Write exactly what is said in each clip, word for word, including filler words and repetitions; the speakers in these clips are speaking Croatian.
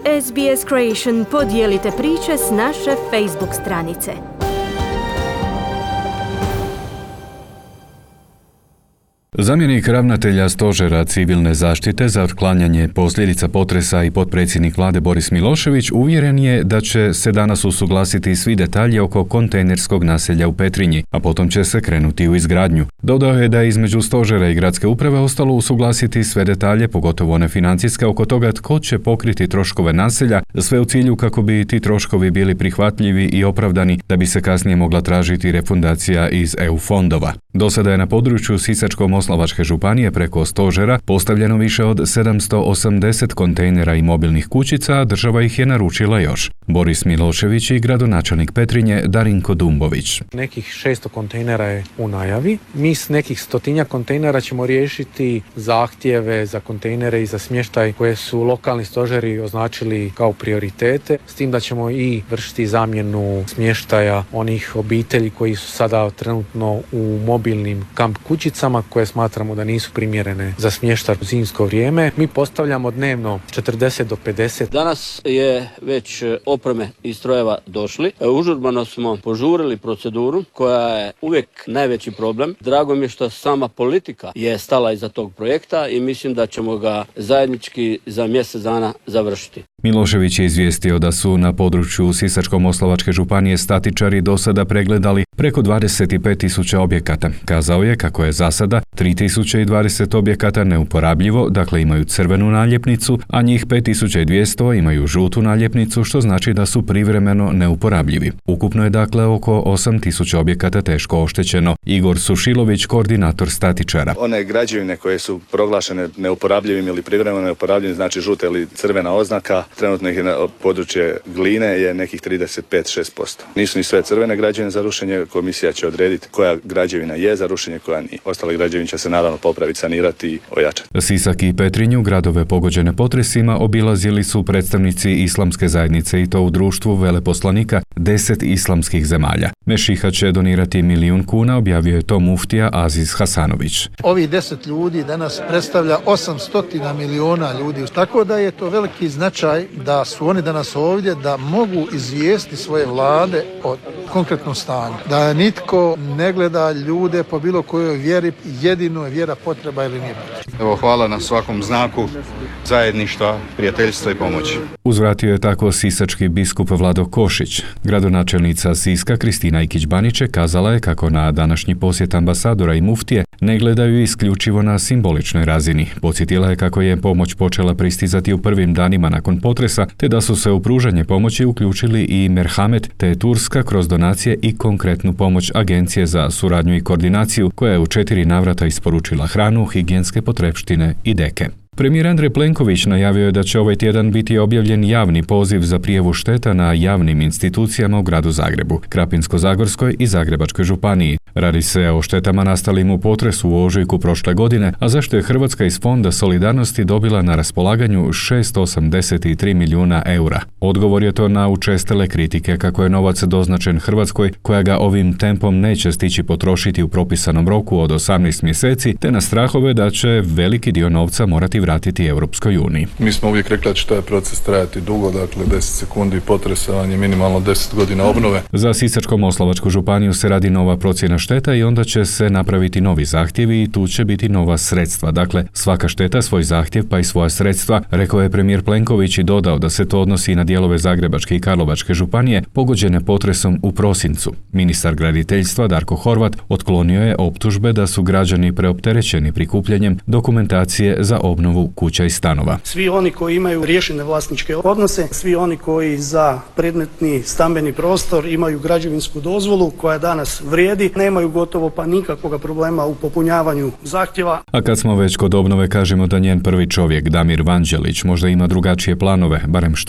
S B S Creation podijelite priče s naše Facebook stranice. Zamjenik ravnatelja Stožera civilne zaštite za otklanjanje posljedica potresa i potpredsjednik vlade Boris Milošević uvjeren je da će se danas usuglasiti svi detalji oko kontejnerskog naselja u Petrinji, a potom će se krenuti u izgradnju. Dodao je da je između Stožera i gradske uprave ostalo usuglasiti sve detalje, pogotovo one financijske, oko toga tko će pokriti troškove naselja, sve u cilju kako bi ti troškovi bili prihvatljivi i opravdani da bi se kasnije mogla tražiti refundacija iz E U fondova. Do sada je na području Sisačko-moslavačke županije preko Stožera postavljeno više od sedamsto osamdeset kontejnera i mobilnih kućica, a država ih je naručila još. Boris Milošević i gradonačelnik Petrinje Darinko Dumbović. Nekih šesto kontejnera je u najavi. Mi s nekih stotinja kontejnera ćemo riješiti zahtjeve za kontejnere i za smještaj koje su lokalni stožeri označili kao prioritete, s tim da ćemo i vršiti zamjenu smještaja onih obitelji koji su sada trenutno u mobilnim kamp kućicama koje smatramo da nisu primjerene za smještaj u zimsko vrijeme. Mi postavljamo dnevno četrdeset do pedeset. Danas je već opreme i strojeva došli. Užurbano smo požurili proceduru koja je uvijek najveći problem. Drago mi je što sama politika je stala iza tog projekta i mislim da ćemo ga zajednički za mjesec dana završiti. Milošević je izvijestio da su na području Sisačko-moslavačke županije statičari do sada pregledali preko dvadeset pet tisuća objekata. Kazao je kako je za sada tri tisuće dvadeset objekata neuporabljivo, dakle imaju crvenu naljepnicu, a njih pet tisuća dvjesto imaju žutu naljepnicu, što znači da su privremeno neuporabljivi. Ukupno je dakle oko osam tisuća objekata teško oštećeno. Igor Sušilović, koordinator statičara. One građevine koje su proglašene neuporabljivim ili privremeno neuporabljivim, znači žuta ili crvena oznaka, trenutno ih je na područje Gline je nekih trideset pet do šest posto. Nisu ni sve crvene građevine za rušenje, komisija će odrediti koja građevina je za rušenje, koja nije. Ostale građevine će se naravno popraviti, sanirati i ojačati. Sisak i Petrinju, gradove pogođene potresima, obilazili su predstavnici islamske zajednice i to u društvu veleposlanika deset islamskih zemalja. Mešiha će donirati milijun kuna, objavio je to muftija Aziz Hasanović. Ovih deset ljudi danas predstavlja osamsto miliona ljudi, tako da je to veliki značaj da su oni danas ovdje, da mogu izvijestiti svoje vlade o konkretnom stanju. Da nitko ne gleda ljude po bilo kojoj vjeri, jedino je vjera potreba ili nije potreba. Evo, hvala na svakom znaku zajedništva, prijateljstva i pomoći. Uzvratio je tako sisački biskup Vlado Košić. Gradonačelnica Siska Kristina Ikić-Baniće kazala je kako na današnji posjet ambasadora i muftije ne gledaju isključivo na simboličnoj razini. Podsjetila je kako je pomoć počela pristizati u prvim danima nakon potresa, te da su se u pružanje pomoći uključili i Merhamet te Turska kroz donacije i konkretnu pomoć Agencije za suradnju i koordinaciju, koja je u četiri navrata isporučila hranu, higijenske potrepštine i deke. Premijer Andrej Plenković najavio je da će ovaj tjedan biti objavljen javni poziv za prijavu šteta na javnim institucijama u gradu Zagrebu, Krapinsko-zagorskoj i Zagrebačkoj županiji. Radi se o štetama nastalim u potresu u ožujku prošle godine, a zašto je Hrvatska iz Fonda solidarnosti dobila na raspolaganju šesto osamdeset tri milijuna eura. Odgovor je to na učestale kritike kako je novac doznačen Hrvatskoj, koja ga ovim tempom neće stići potrošiti u propisanom roku od osamnaest mjeseci, te na strahove da će veliki dio novca morati vratiti Europskoj uniji. Mi smo uvijek rekli da će taj proces trajati dugo, dakle deset sekundi potresa je minimalno deset godina obnove. Za Sisačko-moslavačku županiju se radi nova procjena šteta i onda će se napraviti novi zahtjevi i tu će biti nova sredstva. Dakle, svaka šteta svoj zahtjev pa i svoja sredstva, rekao je premijer Plenković i dodao da se to odnosi na dijelove Zagrebačke i Karlovačke županije pogođene potresom u prosincu. Ministar graditeljstva Darko Horvat otklonio je optužbe da su građani preopterećeni prikupljanjem dokumentacije za obnovu kuća i stanova. Svi oni koji imaju riješene vlasničke odnose, svi oni koji za predmetni stambeni prostor imaju građevinsku dozvolu koja danas vrijedi, nemaju gotovo pa nikakvog problema u popunjavanju zahtjeva. A kad smo već kod obnove, kažemo da njen prvi čovjek, Damir Vanđelić, možda ima drugačije planove, barem što se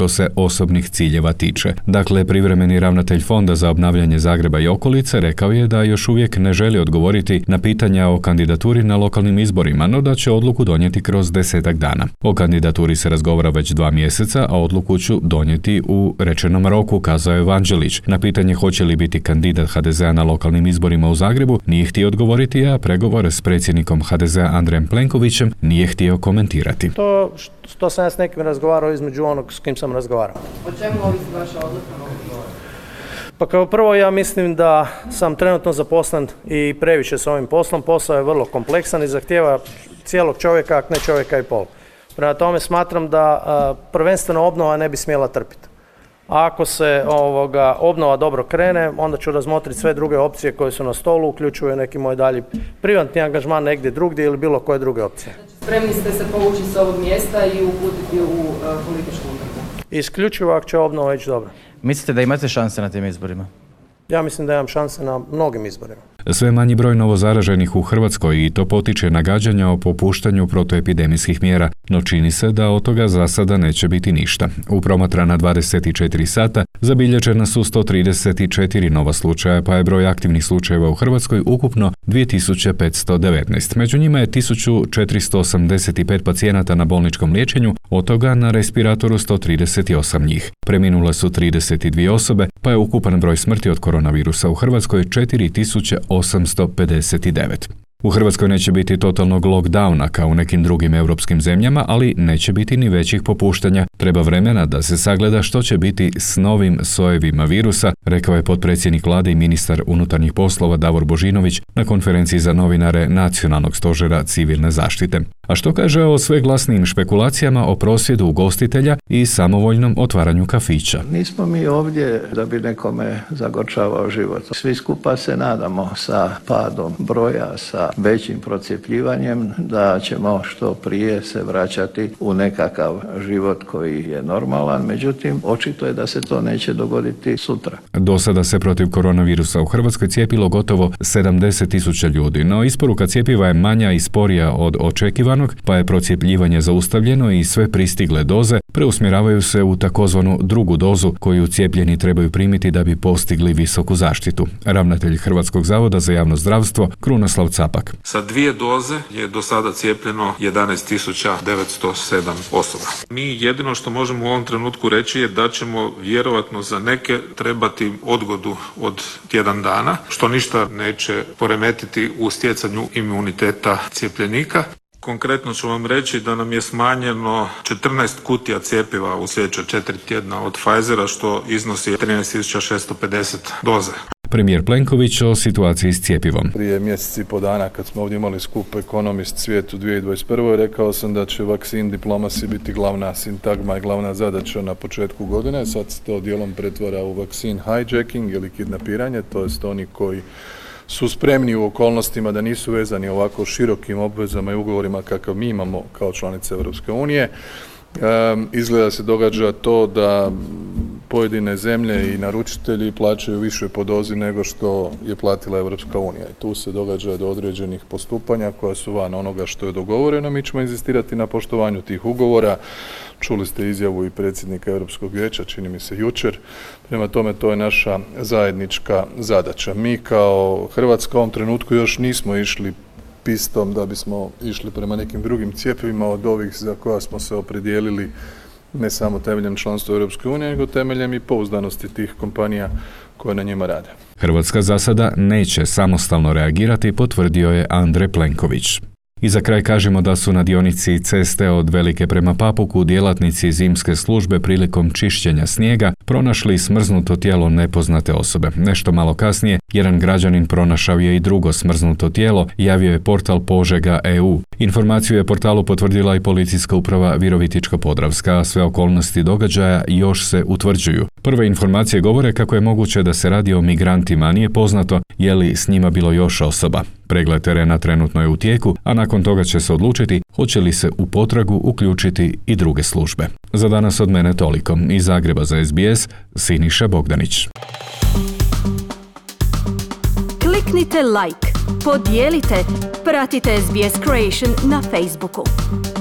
osobnih ciljeva tiče. Dakle, privremeni ravnatelj Fonda za obnavljanje Zagreba i okolice rekao je da još uvijek ne želi odgovoriti na pitanja o kandidaturi na lokalnim izborima, no da će odluku donijeti kroz desetak dana. O kandidaturi se razgovara već dva mjeseca, a odluku ću donijeti u rečenom roku, kazao je Vanđelić. Na pitanje hoće li biti kandidat ha de zea na lokalnim izborima u Zagrebu nije htio odgovoriti, a pregovor s predsjednikom ha de zea Andrejem Plenkovićem nije htio komentirati. To što sam ja s nekim razgovarao između onog s kim sam razgovarao. O čemu ovisi vaša odluka? Pa kao prvo ja mislim da sam trenutno zaposlen i previše s ovim poslom. Posao je vrlo kompleksan i zahtijeva cijelog čovjeka, ak ne čovjeka i pol. Prema tome smatram da a, prvenstveno obnova ne bi smjela trpiti. A ako se ovoga, obnova dobro krene, onda ću razmotriti sve druge opcije koje su na stolu, uključuju neki moj dalji privatni angažman negdje drugdje ili bilo koje druge opcije. Znači, spremni ste se povući s ovog mjesta i uputiti u uh, političku utrku? Isključivo ako će obnova ići dobro. Mislite da imate šanse na tim izborima? Ja mislim da imam šanse na mnogim izborima. Sve manji broj novozaraženih u Hrvatskoj i to potiče nagađanja o popuštanju protuepidemijskih mjera, no čini se da od toga za sada neće biti ništa. U promatrana dvadeset četiri sata zabilježena su sto trideset četiri nova slučaja, pa je broj aktivnih slučajeva u Hrvatskoj ukupno dvije tisuće petsto devetnaest. Među njima je tisuću četiristo osamdeset pet pacijenata na bolničkom liječenju, od toga na respiratoru sto trideset osam njih. Preminule su trideset dvije osobe, pa je ukupan broj smrti od koronavirusa u Hrvatskoj četiri tisuće osamsto pedeset devet. U Hrvatskoj neće biti totalnog lockdowna kao u nekim drugim europskim zemljama, ali neće biti ni većih popuštanja. Treba vremena da se sagleda što će biti s novim sojevima virusa, rekao je potpredsjednik vlade i ministar unutarnjih poslova Davor Božinović na konferenciji za novinare Nacionalnog stožera civilne zaštite. A što kaže o sve glasnijim špekulacijama o prosvjedu ugostitelja i samovoljnom otvaranju kafića? Nismo mi ovdje da bi nekome zagorčavao život. Svi skupa se nadamo sa padom broja, sa većim procijepljivanjem da ćemo što prije se vraćati u nekakav život koji je normalan. Međutim, očito je da se to neće dogoditi sutra. Do sada se protiv koronavirusa u Hrvatskoj cijepilo gotovo sedamdeset tisuća ljudi, no isporuka cjepiva je manja i sporija od očekivanog, pa je procjepljivanje zaustavljeno i sve pristigle doze preusmjeravaju se u takozvanu drugu dozu koju cijepljeni trebaju primiti da bi postigli visoku zaštitu. Ravnatelj Hrvatskog zavoda za javno zdravstvo Krunoslav Capak. Sa dvije doze je do sada cijepljeno jedanaest tisuća devetsto sedam osoba. Mi jedino što možemo u ovom trenutku reći je da ćemo vjerojatno za neke trebati odgodu od tjedan dana, što ništa neće poremetiti u stjecanju imuniteta cijepljenika. Konkretno ću vam reći da nam je smanjeno četrnaest kutija cjepiva u sljedeća četiri tjedna od Pfizera, što iznosi trinaest tisuća šesto pedeset doze. Premijer Plenković o situaciji s cjepivom. Prije mjesec i po dana kad smo ovdje imali skup Economist svijet u dvije tisuće dvadeset prve. rekao sam da će vaccine diplomacy biti glavna sintagma i glavna zadaća na početku godine. Sad se to dijelom pretvara u vaccine hijacking ili kidnapiranje, to jest oni koji su spremni u okolnostima da nisu vezani ovako širokim obvezama i ugovorima kakav mi imamo kao članice Europske unije. Um, izgleda se događa to da pojedine zemlje i naručitelji plaćaju više po dozi nego što je platila Europska unija. I tu se događa do određenih postupanja koja su van onoga što je dogovoreno. Mi ćemo inzistirati na poštovanju tih ugovora. Čuli ste izjavu i predsjednika Europskog vijeća, čini mi se jučer. Prema tome, to je naša zajednička zadaća. Mi kao Hrvatska u ovom trenutku još nismo išli pistom da bismo išli prema nekim drugim cjepivima od ovih za koja smo se opredijelili ne samo temeljem članstva Europske unije, nego temeljem i pouzdanosti tih kompanija koje na njima rade. Hrvatska za sada neće samostalno reagirati, potvrdio je Andrej Plenković. I za kraj kažemo da su na dionici ceste od Velike prema Papuku djelatnici zimske službe prilikom čišćenja snijega pronašli smrznuto tijelo nepoznate osobe. Nešto malo kasnije, jedan građanin pronašao je i drugo smrznuto tijelo, javio je portal Požega punkt e u. Informaciju je portalu potvrdila i policijska uprava Virovitičko-podravska, a sve okolnosti događaja još se utvrđuju. Prve informacije govore kako je moguće da se radi o migrantima, nije poznato je li s njima bilo još osoba. Pregled terena trenutno je u tijeku, a nakon toga će se odlučiti hoće li se u potragu uključiti i druge službe. Za danas od mene toliko. Iz Zagreba za es be es, Siniša Bogdanić. Kliknite like, podijelite, pratite es be es Creation na Facebooku.